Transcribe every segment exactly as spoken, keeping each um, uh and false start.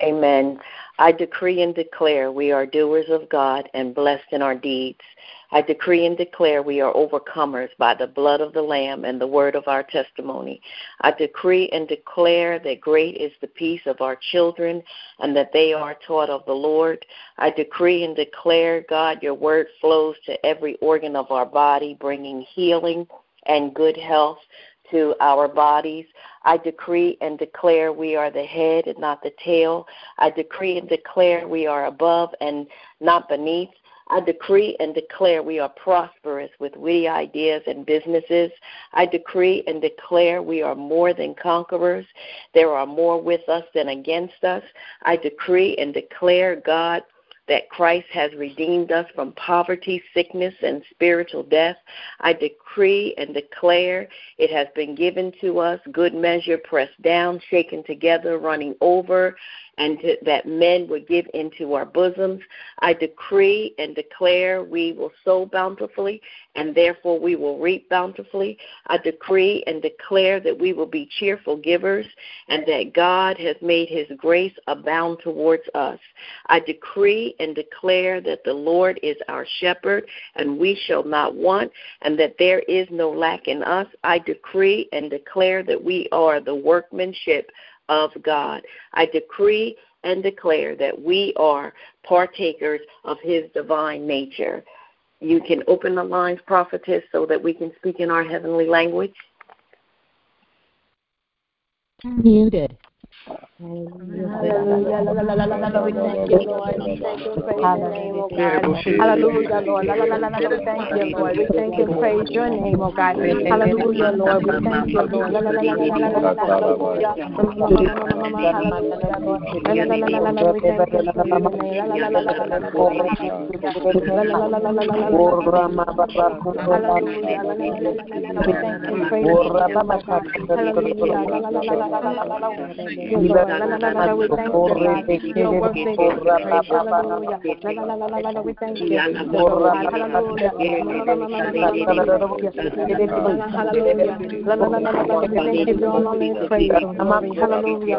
Amen. I decree and declare we are doers of God and blessed in our deeds. I decree and declare we are overcomers by the blood of the Lamb and the word of our testimony. I decree and declare that great is the peace of our children and that they are taught of the Lord. I decree and declare, God, your word flows to every organ of our body, bringing healing and good health to our bodies. I decree and declare we are the head and not the tail. I decree and declare we are above and not beneath. I decree and declare we are prosperous with witty ideas and businesses. I decree and declare we are more than conquerors. There are more with us than against us. I decree and declare, God, that Christ has redeemed us from poverty, sickness, and spiritual death. I decree and declare it has been given to us, good measure, pressed down, shaken together, running over, and to, that men would give into our bosoms. I decree and declare we will sow bountifully, and therefore we will reap bountifully. I decree and declare that we will be cheerful givers, and that God has made his grace abound towards us. I decree and declare that the Lord is our shepherd, and we shall not want, and that there is no lack in us. I decree and declare that we are the workmanship of God. I decree and declare that we are partakers of his divine nature. You can open the lines, prophetess, so that we can speak in our heavenly language. Muted. Hallelujah. We thank you, Lord. We thank you and praise your name, oh God. Hallelujah, Lord. We thank you, Lord. We thank you and praise your name, oh God. Hallelujah, Lord. We thank you, Lord. Hallelujah. We thank you and praise your name. Hallelujah. We thank you, God. Your work they do praise. Hallelujah. We thank you, Jesus. Hallelujah. Hallelujah. We give you all on this praise and glory. Hallelujah.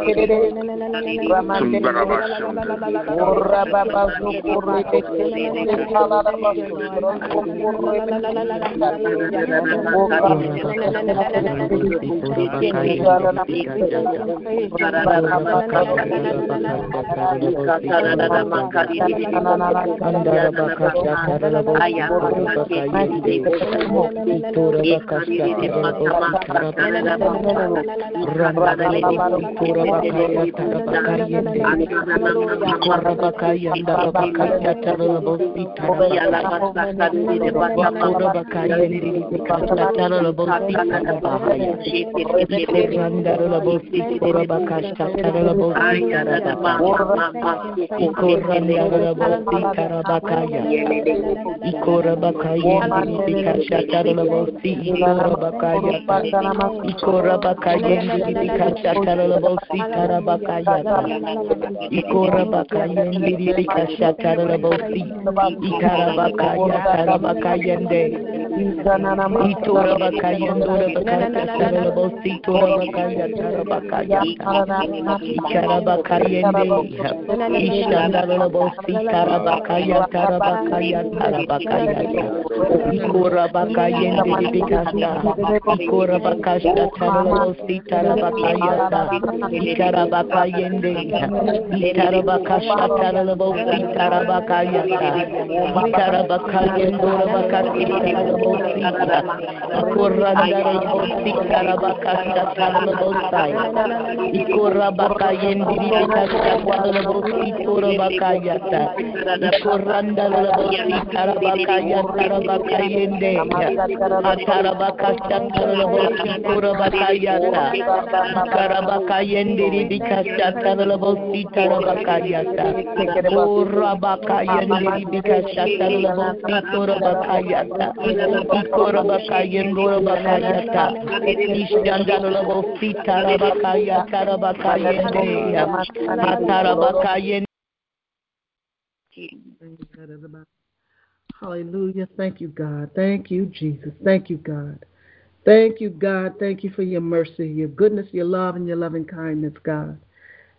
Hallelujah. Thank you, God. Thank you, Jesus. Thank you, God. Thank you, God. Thank you for your mercy, your goodness, your love, and your loving kindness, God.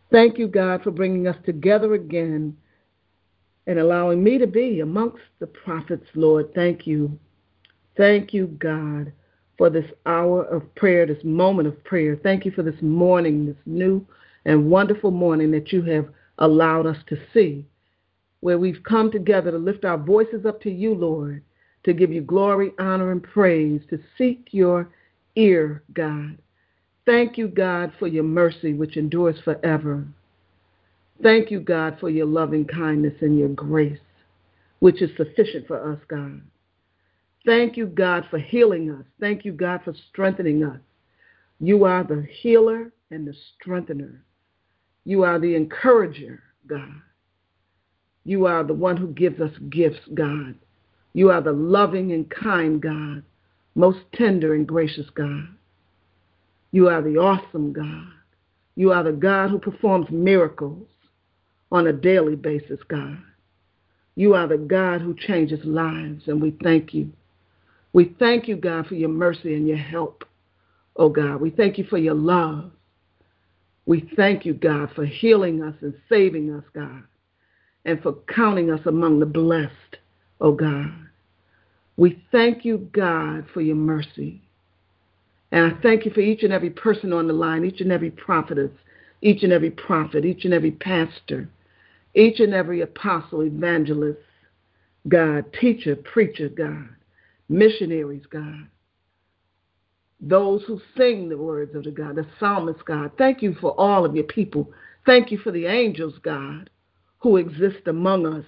Thank you, God, for bringing us together again and allowing me to be amongst the prophets, Lord. Thank you. Thank you, God, for this hour of prayer, this moment of prayer. Thank you for this morning, this new and wonderful morning that you have allowed us to see, where we've come together to lift our voices up to you, Lord, to give you glory, honor, and praise, to seek your ear, God. Thank you, God, for your mercy, which endures forever. Thank you, God, for your loving kindness and your grace, which is sufficient for us, God. Thank you, God, for healing us. Thank you, God, for strengthening us. You are the healer and the strengthener. You are the encourager, God. You are the one who gives us gifts, God. You are the loving and kind God, most tender and gracious God. You are the awesome God. You are the God who performs miracles on a daily basis, God. You are the God who changes lives, and we thank you. We thank you, God, for your mercy and your help, oh God. We thank you for your love. We thank you, God, for healing us and saving us, God, and for counting us among the blessed, oh God. We thank you, God, for your mercy. And I thank you for each and every person on the line, each and every prophetess, each and every prophet, each and every pastor, each and every apostle, evangelist, God, teacher, preacher, God, missionaries, God, those who sing the words of the God, the psalmists, God. Thank you for all of your people. Thank you for the angels, God, who exist among us,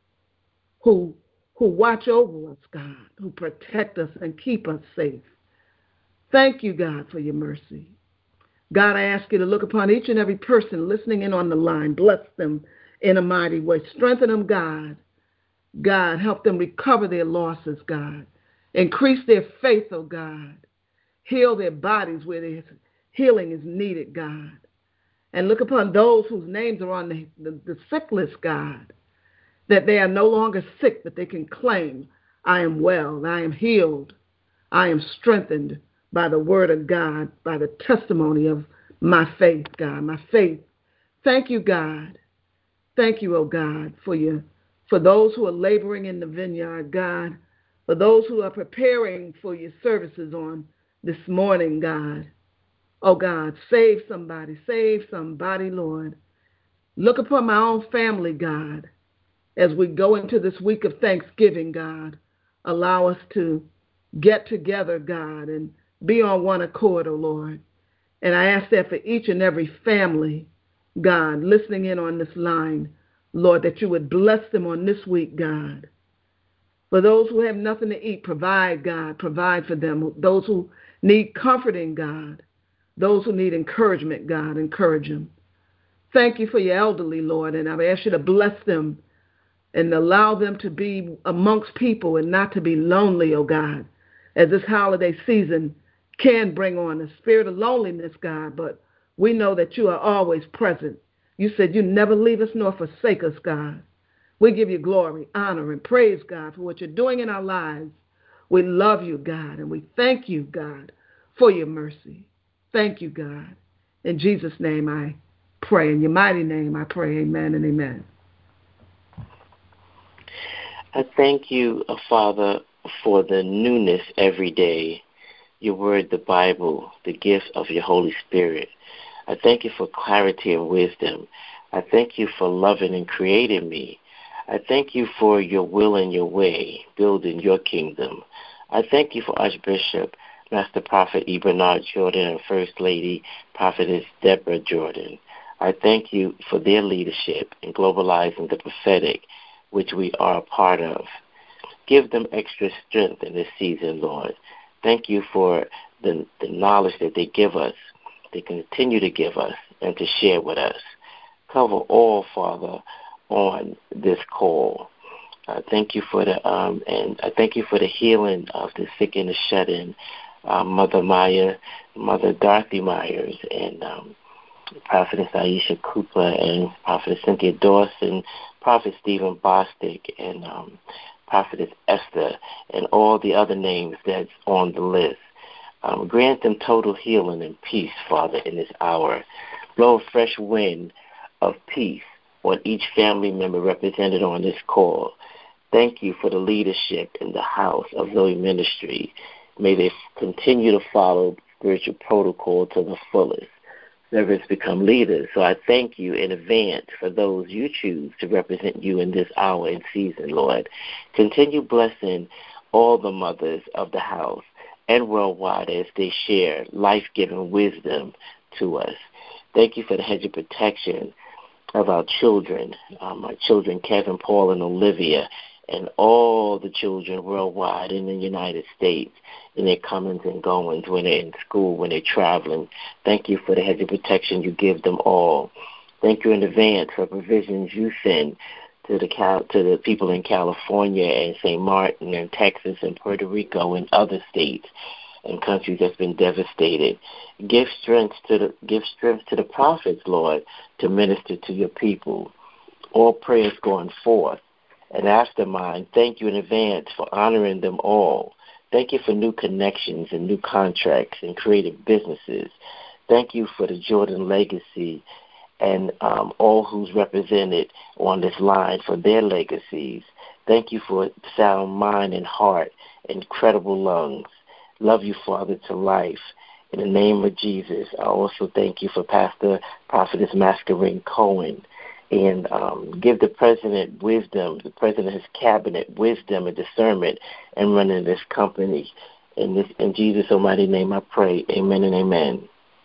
who who watch over us, God, who protect us and keep us safe. Thank you, God, for your mercy. God, I ask you to look upon each and every person listening in on the line. Bless them in a mighty way. Strengthen them, God. God, help them recover their losses, God. Increase their faith, oh God. Heal their bodies where their healing is needed, God. And look upon those whose names are on the, the, the sick list, God, that they are no longer sick, but they can claim, I am well, I am healed, I am strengthened by the word of God, by the testimony of my faith, God, my faith. Thank you, God. Thank you, oh God, for you, for those who are laboring in the vineyard, God, for those who are preparing for your services on this morning, God. Oh God, save somebody, save somebody, Lord. Look upon my own family, God, as we go into this week of Thanksgiving, God. Allow us to get together, God, and be on one accord, oh Lord. And I ask that for each and every family, God, listening in on this line, Lord, that you would bless them on this week, God. For those who have nothing to eat, provide, God, provide for them. Those who need comforting, God. Those who need encouragement, God, encourage them. Thank you for your elderly, Lord, and I ask you to bless them and allow them to be amongst people and not to be lonely, oh God, as this holiday season can bring on a spirit of loneliness, God, but we know that you are always present. You said you never leave us nor forsake us, God. We give you glory, honor, and praise, God, for what you're doing in our lives. We love you, God, and we thank you, God, for your mercy. Thank you, God. In Jesus' name I pray. In your mighty name I pray. Amen and amen. I thank you, uh, Father, for the newness every day, your word, the Bible, the gift of your Holy Spirit. I thank you for clarity and wisdom. I thank you for loving and creating me. I thank you for your will and your way, building your kingdom. I thank you for Archbishop, Master Prophet E. Bernard Jordan, and First Lady, Prophetess Deborah Jordan. I thank you for their leadership in globalizing the prophetic, which we are a part of. Give them extra strength in this season, Lord. Thank you for the, the knowledge that they give us, they continue to give us, and to share with us. Cover all, Father, on this call. Uh, thank you for the um, and I thank you for the healing of the sick and the shut-in, uh, Mother Maya, Mother Dorothy Myers, and um, Prophetess Aisha Cooper, and Prophetess Cynthia Dawson, Prophet Stephen Bostic, and um, Prophetess Esther, and all the other names that's on the list. Um, grant them total healing and peace, Father, in this hour. Blow a fresh wind of peace on each family member represented on this call. Thank you for the leadership in the house of Zoe Ministry. May they continue to follow spiritual protocol to the fullest. Servants become leaders. So I thank you in advance for those you choose to represent you in this hour and season, Lord. Continue blessing all the mothers of the house and worldwide as they share life-giving wisdom to us. Thank you for the hedge of protection of our children, um, our children Kevin, Paul, and Olivia, and all the children worldwide in the United States, in their comings and goings, when they're in school, when they're traveling. Thank you for the hedge of protection you give them all. Thank you in advance for provisions you send to the Cal- to the people in California and Saint Martin and Texas and Puerto Rico and other states and countries that's been devastated. Give strength to the give strength to the prophets, Lord, to minister to your people. All prayers going forth. And aftermind, thank you in advance for honoring them all. Thank you for new connections and new contracts and creative businesses. Thank you for the Jordan legacy and um, all who's represented on this line for their legacies. Thank you for sound mind and heart, incredible lungs. Love you, Father, to life. In the name of Jesus, I also thank you for Pastor Prophetess Masquerade Cohen. And um, give the president wisdom, the president, his cabinet, wisdom and discernment in running this company. In, this, in Jesus' almighty name I pray. Amen and amen.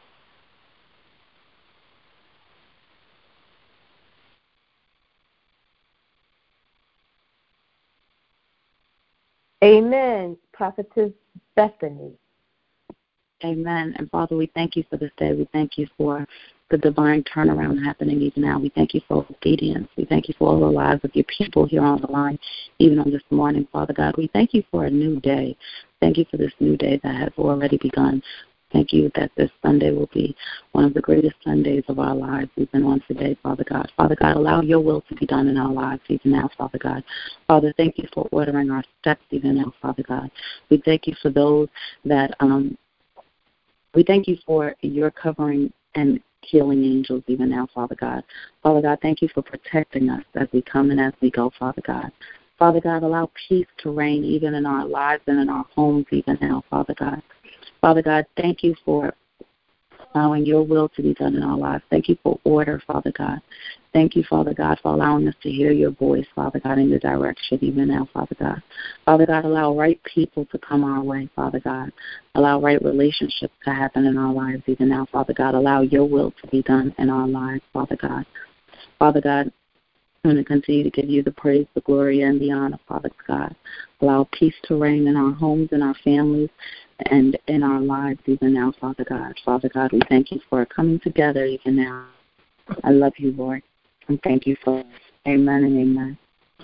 Amen. Prophetess Bethany. Amen. And Father, we thank you for this day. We thank you for the divine turnaround happening even now. We thank you for obedience. We thank you for all the lives of your people here on the line, even on this morning, Father God. We thank you for a new day. Thank you for this new day that has already begun. Thank you that this Sunday will be one of the greatest Sundays of our lives, even on today, Father God. Father God, allow your will to be done in our lives even now, Father God. Father, thank you for ordering our steps even now, Father God. We thank you for those that, um, we thank you for your covering and healing angels even now, Father God. Father God, thank you for protecting us as we come and as we go, Father God. Father God, allow peace to reign even in our lives and in our homes even now, Father God. Father God, thank you for allowing your will to be done in our lives. Thank you for order, Father God. Thank you, Father God, for allowing us to hear your voice, Father God, in your direction even now, Father God. Father God, allow right people to come our way, Father God. Allow right relationships to happen in our lives even now, Father God. Allow your will to be done in our lives, Father God. Father God, I'm going to continue to give you the praise, the glory, and the honor, Father God. Allow peace to reign in our homes, in our families, and in our lives even now, Father God. Father God, we thank you for coming together even now. I love you, Lord, and thank you for it. Amen and amen.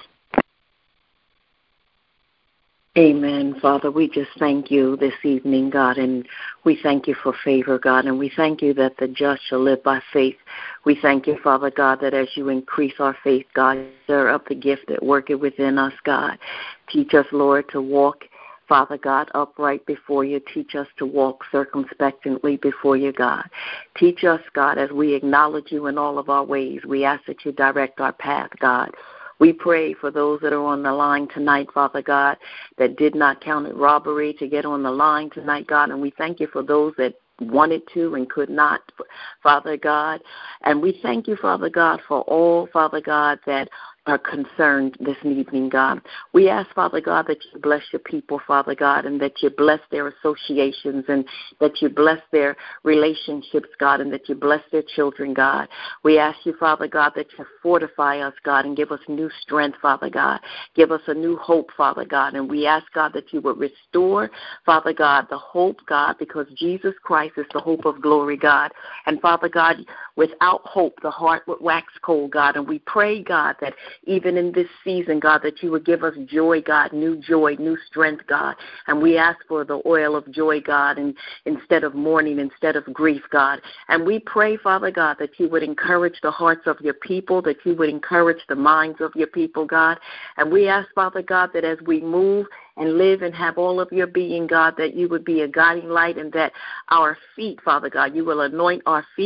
Amen, Father. We just thank you this evening, God, and we thank you for favor, God, and we thank you that the just shall live by faith. We thank you, Father God, that as you increase our faith, God, stir up the gift that worketh within us, God. Teach us, Lord, to walk, Father God, upright before you. Teach us to walk circumspectly before you, God. Teach us, God, as we acknowledge you in all of our ways. We ask that you direct our path, God. We pray for those that are on the line tonight, Father God, that did not count it robbery to get on the line tonight, God. And we thank you for those that wanted to and could not, Father God. And we thank you, Father God, for all, Father God, that are concerned this evening, God. We ask, Father God, that you bless your people, Father God, and that you bless their associations and that you bless their relationships, God, and that you bless their children, God. We ask you, Father God, that you fortify us, God, and give us new strength, Father God. Give us a new hope, Father God. And we ask, God, that you would restore, Father God, the hope, God, because Jesus Christ is the hope of glory, God. And, Father God, without hope, the heart would wax cold, God. And we pray, God, that even in this season, God, that you would give us joy, God, new joy, new strength, God. And we ask for the oil of joy, God, and instead of mourning, instead of grief, God. And we pray, Father God, that you would encourage the hearts of your people, that you would encourage the minds of your people, God. And we ask, Father God, that as we move and live and have all of your being, God, that you would be a guiding light and that our feet, Father God, you will anoint our feet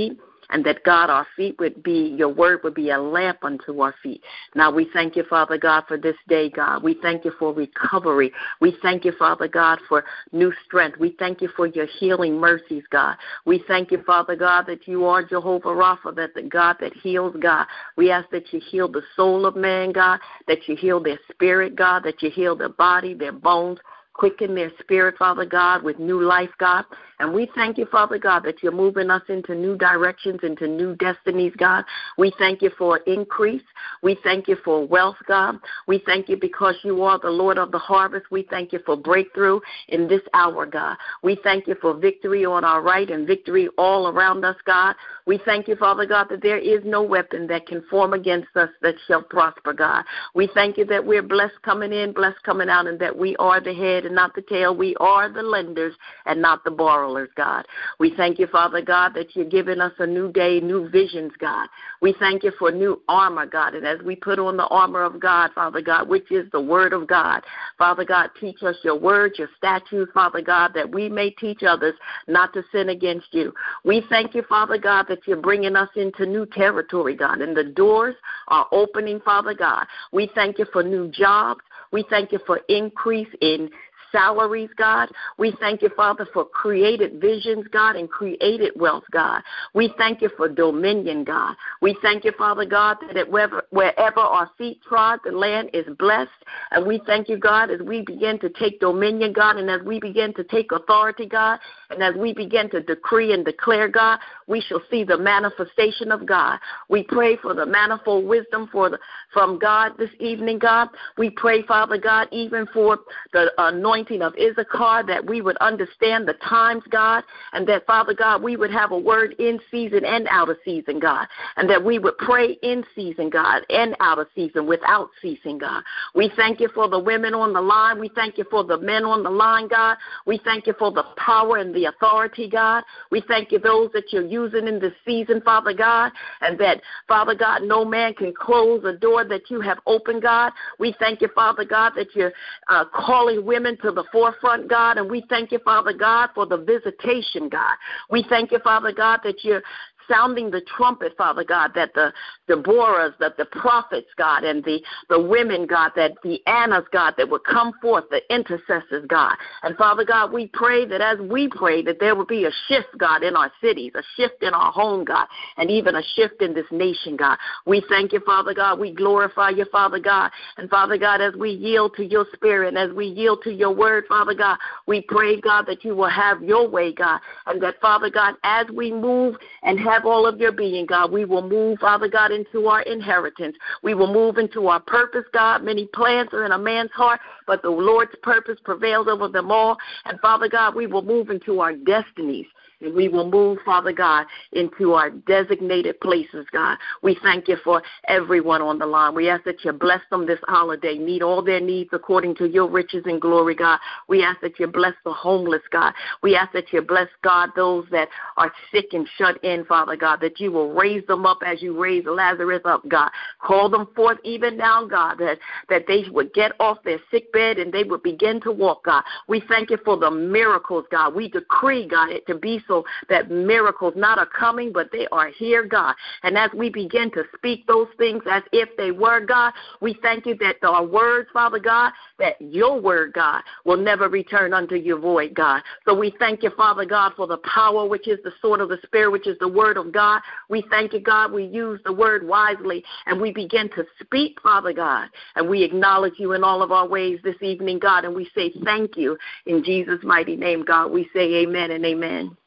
and that, God, our feet would be, your word would be a lamp unto our feet. Now we thank you, Father God, for this day, God. We thank you for recovery. We thank you, Father God, for new strength. We thank you for your healing mercies, God. We thank you, Father God, that you are Jehovah Rapha, that the God that heals, God. We ask that you heal the soul of man, God, that you heal their spirit, God, that you heal their body, their bones, quicken their spirit, Father God, with new life, God. And we thank you, Father God, that you're moving us into new directions, into new destinies, God. We thank you for increase. We thank you for wealth, God. We thank you because you are the Lord of the harvest. We thank you for breakthrough in this hour, God. We thank you for victory on our right and victory all around us, God. We thank you, Father God, that there is no weapon that can form against us that shall prosper, God. We thank you that we're blessed coming in, blessed coming out, and that we are the head and not the tail. We are the lenders and not the borrowers, God. We thank you, Father God, that you're giving us a new day, new visions, God. We thank you for new armor, God. And as we put on the armor of God, Father God, which is the word of God, Father God, teach us your word, your statutes, Father God, that we may teach others not to sin against you. We thank you, Father God, that you're bringing us into new territory, God, and the doors are opening, Father God. We thank you for new jobs. We thank you for increase in salaries, God. We thank you, Father, for created visions, God, and created wealth, God. We thank you for dominion, God. We thank you, Father God, that wherever, wherever our feet trod, the land is blessed. And we thank you, God, as we begin to take dominion, God, and as we begin to take authority, God, and as we begin to decree and declare, God, we shall see the manifestation of God. We pray for the manifold wisdom for the, from God this evening, God. We pray, Father God, even for the anointing of Issachar, that we would understand the times, God, and that, Father God, we would have a word in season and out of season, God, and that we would pray in season, God, and out of season without ceasing, God. We thank you for the women on the line. We thank you for the men on the line, God. We thank you for the power and the authority, God. We thank you those that you're using in this season, Father God, and that, Father God, no man can close a door that you have opened, God. We thank you, Father God, that you're uh, calling women to the forefront, God, and we thank you, Father God, for the visitation, God. We thank you, Father God, that you're sounding the trumpet, Father God, that the Deborahs, that the prophets, God, and the, the women, God, that the Annas, God, that would come forth, the intercessors, God. And Father God, we pray that as we pray that there will be a shift, God, in our cities, a shift in our home, God, and even a shift in this nation, God. We thank you, Father God. We glorify you, Father God. And Father God, as we yield to your spirit, and as we yield to your word, Father God, we pray, God, that you will have your way, God, and that, Father God, as we move and have Have all of your being, God, we will move, Father God, into our inheritance. We will move into our purpose, God. Many plans are in a man's heart, but the Lord's purpose prevails over them all. And, Father God, we will move into our destinies. And we will move, Father God, into our designated places, God. We thank you for everyone on the line. We ask that you bless them this holiday, meet all their needs according to your riches and glory, God. We ask that you bless the homeless, God. We ask that you bless, God, those that are sick and shut in, Father God, that you will raise them up as you raised Lazarus up, God. Call them forth even now, God, that, that they would get off their sick bed and they would begin to walk, God. We thank you for the miracles, God. We decree, God, it to be so that miracles not are coming, but they are here, God. And as we begin to speak those things as if they were, God, we thank you that our words, Father God, that your word, God, will never return unto your void, God. So we thank you, Father God, for the power, which is the sword of the Spirit, which is the word of God. We thank you, God, we use the word wisely, and we begin to speak, Father God, and we acknowledge you in all of our ways this evening, God, and we say thank you in Jesus' mighty name, God. We say amen and amen.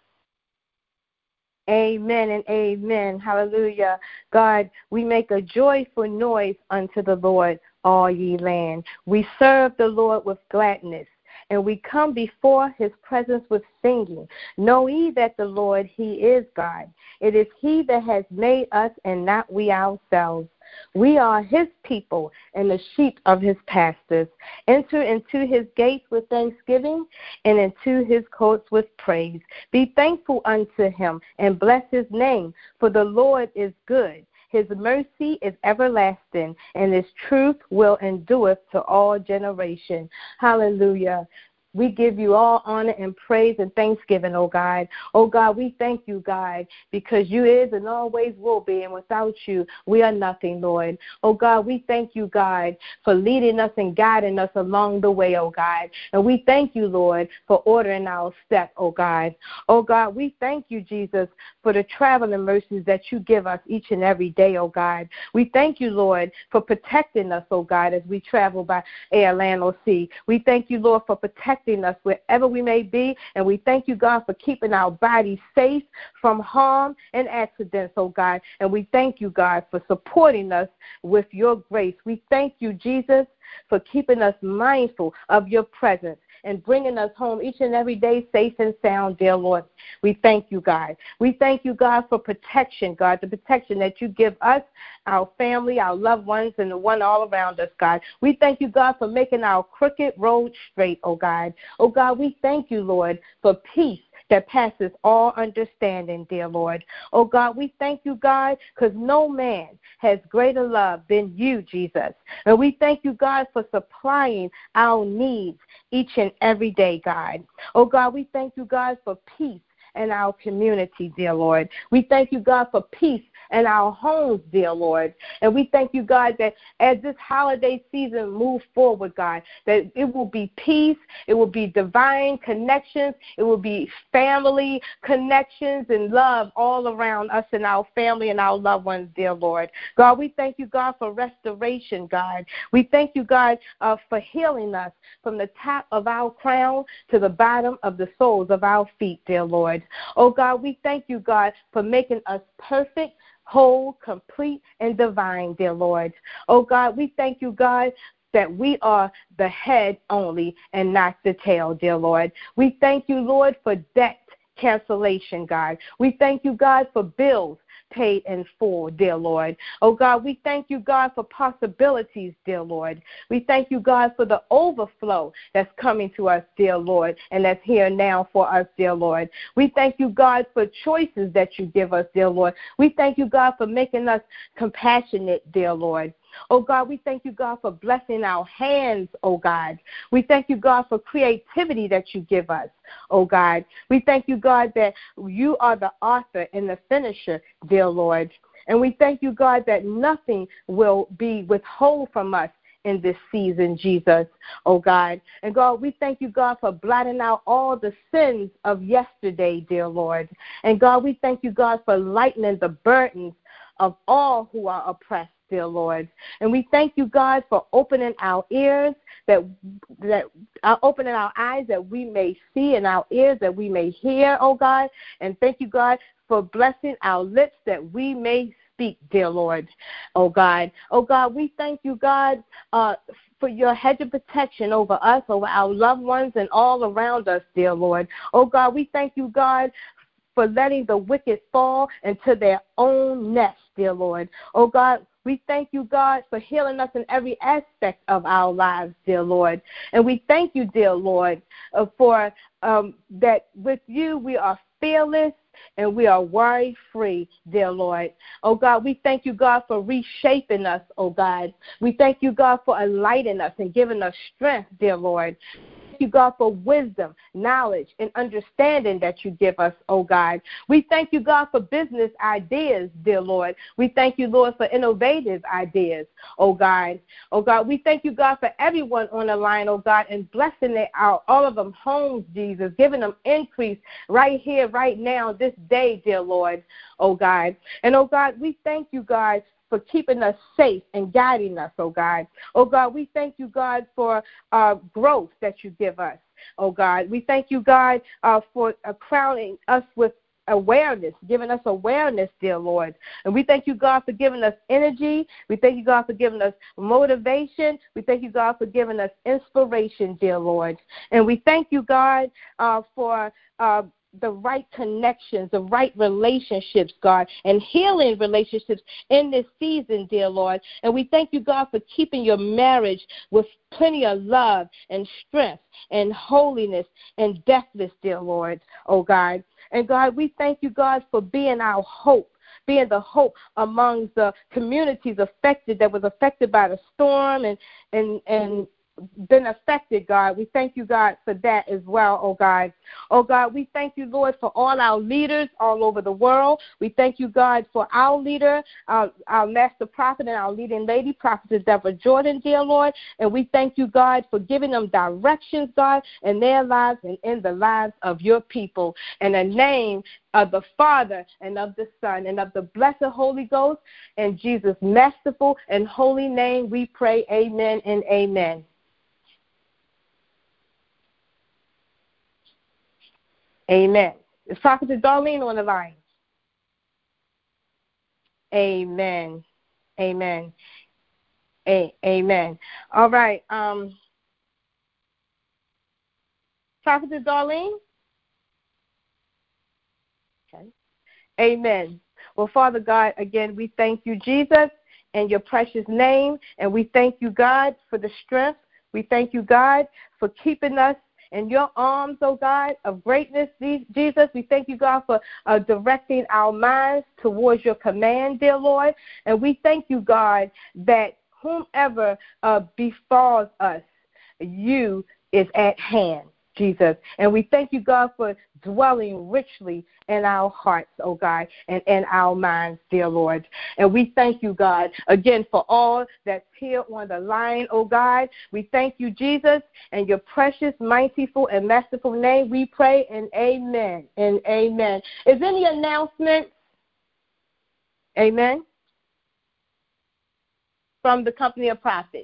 Amen and amen. Hallelujah. God, we make a joyful noise unto the Lord, all ye land. We serve the Lord with gladness, and we come before his presence with singing. Know ye that the Lord, he is God. It is he that has made us and not we ourselves. We are his people and the sheep of his pastures. Enter into his gates with thanksgiving and into his courts with praise. Be thankful unto him and bless his name, for the Lord is good. His mercy is everlasting, and his truth will endure to all generations. Hallelujah. We give you all honor and praise and thanksgiving, oh God. Oh God, we thank you, God, because you is and always will be, and without you, we are nothing, Lord. Oh God, we thank you, God, for leading us and guiding us along the way, oh God. And we thank you, Lord, for ordering our step, oh God. Oh God, we thank you, Jesus, for the traveling mercies that you give us each and every day, oh God. We thank you, Lord, for protecting us, oh God, as we travel by air, land, or sea. We thank you, Lord, for protecting us wherever we may be, and we thank you, God, for keeping our bodies safe from harm and accidents, oh God. And we thank you, God, for supporting us with your grace. We thank you, Jesus, for keeping us mindful of your presence and bringing us home each and every day safe and sound, dear Lord. We thank you, God. We thank you, God, for protection, God, the protection that you give us, our family, our loved ones, and the one all around us, God. We thank you, God, for making our crooked road straight, oh God. Oh God, we thank you, Lord, for peace that passes all understanding, dear Lord. Oh God, we thank you, God, because no man has greater love than you, Jesus. And we thank you, God, for supplying our needs each and every day, God. Oh God, we thank you, God, for peace in our community, dear Lord. We thank you, God, for peace in our homes, dear Lord. And we thank you, God, that as this holiday season moves forward, God, that it will be peace, it will be divine connections, it will be family connections and love all around us and our family and our loved ones, dear Lord. God, we thank you, God, for restoration, God. We thank you, God, uh, for healing us from the top of our crown to the bottom of the soles of our feet, dear Lord. Oh, God, we thank you, God, for making us perfect, whole, complete, and divine, dear Lord. Oh, God, we thank you, God, that we are the head only and not the tail, dear Lord. We thank you, Lord, for debt cancellation, God. We thank you, God, for bills paid in full, dear Lord. Oh, God, we thank you, God, for possibilities, dear Lord. We thank you, God, for the overflow that's coming to us, dear Lord, and that's here now for us, dear Lord. We thank you, God, for choices that you give us, dear Lord. We thank you, God, for making us compassionate, dear Lord. Oh, God, we thank you, God, for blessing our hands, oh, God. We thank you, God, for creativity that you give us, oh, God. We thank you, God, that you are the author and the finisher, dear Lord. And we thank you, God, that nothing will be withheld from us in this season, Jesus, oh, God. And, God, we thank you, God, for blotting out all the sins of yesterday, dear Lord. And, God, we thank you, God, for lightening the burdens of all who are oppressed, dear Lord. And we thank you, God, for opening our ears, that that uh, opening our eyes that we may see, and our ears that we may hear, oh God. And thank you, God, for blessing our lips that we may speak, dear Lord, oh God. Oh God, we thank you, God, uh, for your hedge of protection over us, over our loved ones, and all around us, dear Lord. Oh God, we thank you, God, for letting the wicked fall into their own nest, dear Lord. Oh God, we thank you, God, for healing us in every aspect of our lives, dear Lord. And we thank you, dear Lord, uh, for um, that with you we are fearless and we are worry-free, dear Lord. Oh, God, we thank you, God, for reshaping us, oh, God. We thank you, God, for enlightening us and giving us strength, dear Lord. Thank you, God, for wisdom, knowledge, and understanding that you give us, oh God. We thank you, God, for business ideas, dear Lord. We thank you, Lord, for innovative ideas, oh God. Oh God, we thank you, God, for everyone on the line, oh God, and blessing it out, all of them homes, Jesus, giving them increase right here, right now, this day, dear Lord, oh God. And oh God, we thank you, God, for keeping us safe and guiding us, oh God. Oh God, we thank you, God, for uh, growth that you give us, oh God. We thank you, God, uh, for uh, crowning us with awareness, giving us awareness, dear Lord. And we thank you, God, for giving us energy. We thank you, God, for giving us motivation. We thank you, God, for giving us inspiration, dear Lord. And we thank you, God, uh, for uh, the right connections, the right relationships, God, and healing relationships in this season, dear Lord. And we thank you, God, for keeping your marriage with plenty of love and strength and holiness and deathless, dear Lord, oh God. And God, we thank you, God, for being our hope, being the hope among the communities affected, that was affected by the storm and, and, and been affected, God. We thank you, God, for that as well, oh God. Oh God, we thank you, Lord, for all our leaders all over the world. We thank you, God, for our leader, our, our master prophet and our leading lady, Prophetess Deborah Jordan, dear Lord. And we thank you, God, for giving them directions, God, in their lives and in the lives of your people. In the name of the Father and of the Son and of the blessed Holy Ghost, in Jesus' masterful and holy name we pray, amen and amen. Amen. Is Prophetess Darlene on the line? Amen. Amen. A- amen. All right. Um, Prophetess Darlene? Okay. Amen. Well, Father God, again, we thank you, Jesus, in your precious name, and we thank you, God, for the strength. We thank you, God, for keeping us in your arms, oh God, of greatness, Jesus. We thank you, God, for uh, directing our minds towards your command, dear Lord. And we thank you, God, that whomever uh, befalls us, you is at hand, Jesus. And we thank you, God, for dwelling richly in our hearts, oh God, and in our minds, dear Lord. And we thank you, God, again, for all that's here on the line, oh God. We thank you, Jesus, and your precious, mightyful, and masterful name we pray, and amen, and amen. Is any announcement? Amen. From the company of prophets.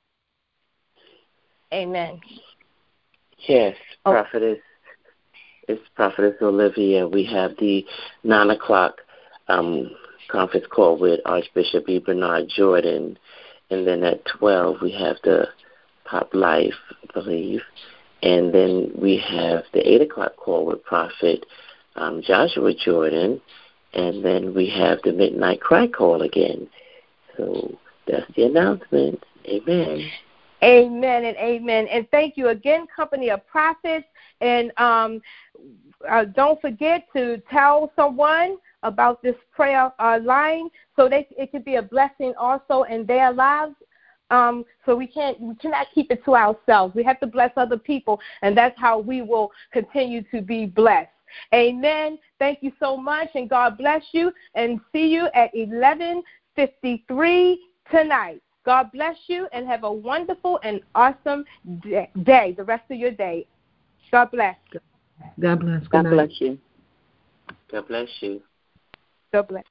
Amen. Yes, prophetess. Oh. It's Prophetess Olivia. We have the nine o'clock um, conference call with Archbishop E. Bernard Jordan. And then at twelve, we have the Pop Life, I believe. And then we have the eight o'clock call with Prophet um, Joshua Jordan. And then we have the Midnight Cry call again. So that's the announcement. Amen. Amen and amen. And thank you again, Company of Prophets. And um, uh, don't forget to tell someone about this prayer uh, line so they, it could be a blessing also in their lives. Um, so we can't we cannot keep it to ourselves. We have to bless other people, and that's how we will continue to be blessed. Amen. Thank you so much, and God bless you. And see you at eleven fifty-three tonight. God bless you, and have a wonderful and awesome day, the rest of your day. God bless. God bless. Good God night. bless you. God bless you. God bless.